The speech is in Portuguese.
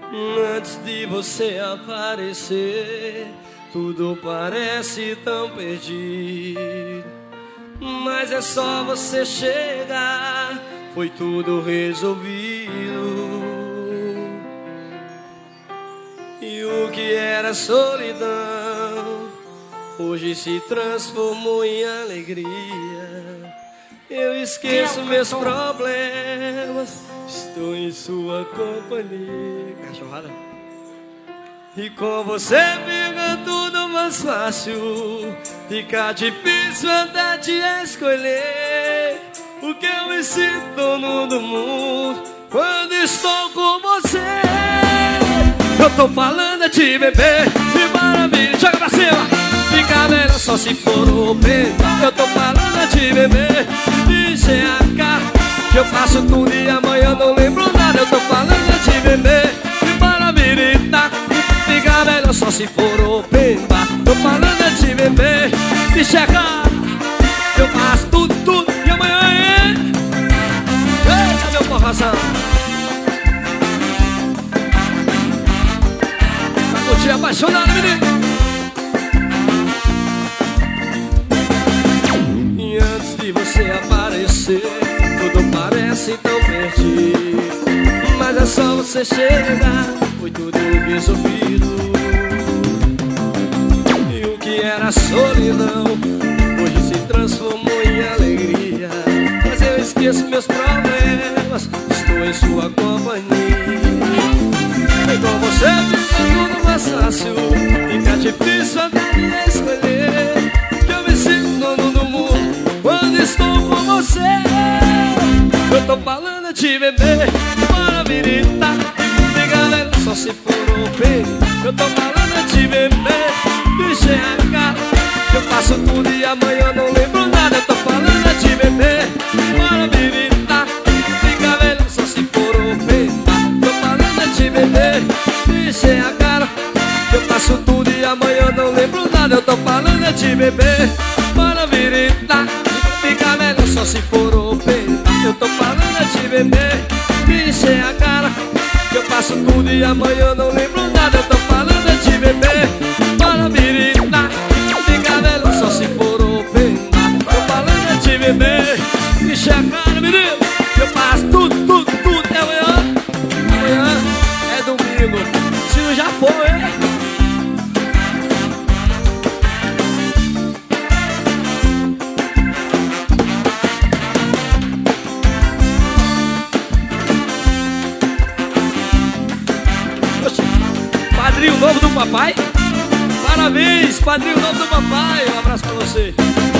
Antes de você aparecer, tudo parece tão perdido. Mas é só você chegar, foi tudo resolvido. E o que era solidão, hoje se transformou em alegria. Eu esqueço meus problemas, estou em sua companhia. Cachorrada. E com você fica tudo mais fácil, fica difícil até te escolher. Porque eu me sinto dono do mundo quando estou com você. Eu tô falando é de beber, de maravilha, joga pra cima. Fica melhor só se for o bem. Eu tô falando é de beber, de enxergar, que eu faço tudo e amanhã não lembro nada. Eu tô falando é de beber, de maravilha. Fica melhor só se for o bem. Tô falando é de beber, de enxergar, que eu faço tudo e amanhã é. Eita, meu porrazão. Te apaixonado, menino. E antes de você aparecer, tudo parece tão perdido. Mas é só você chegar, foi tudo resolvido. E o que era solidão, hoje se transformou em alegria. Mas eu esqueço meus problemas, estou em sua companhia. E com você fica tudo mais fácil, fica difícil até me escolher. Que eu me sinto dono do mundo quando estou com você. Eu tô falando de beber, maravilha. Fica melhor só se for o bem. Eu tô falando de beber, de enxergar, que eu faço tudo e amanhã não lembro nada. Eu tô falando de beber, maravilha. Fica melhor só se for o bem. De beber, encher a cara, que eu faço tudo e amanhã não lembro nada. Eu tô falando é de beber, maravilha. Fica melhor só se for o bem. Eu tô falando é de beber, encher a cara, que eu faço tudo e amanhã não lembro nada. Eu tô falando é de beber, maravilha. Fica melhor só se for o bem. Tô falando é de beber, encher a cara, menino, que eu faço tudo é amanhã. Amanhã é domingo, se não já foi. Oxe, padrinho novo do papai. Parabéns, padrinho novo do papai. Um abraço pra você.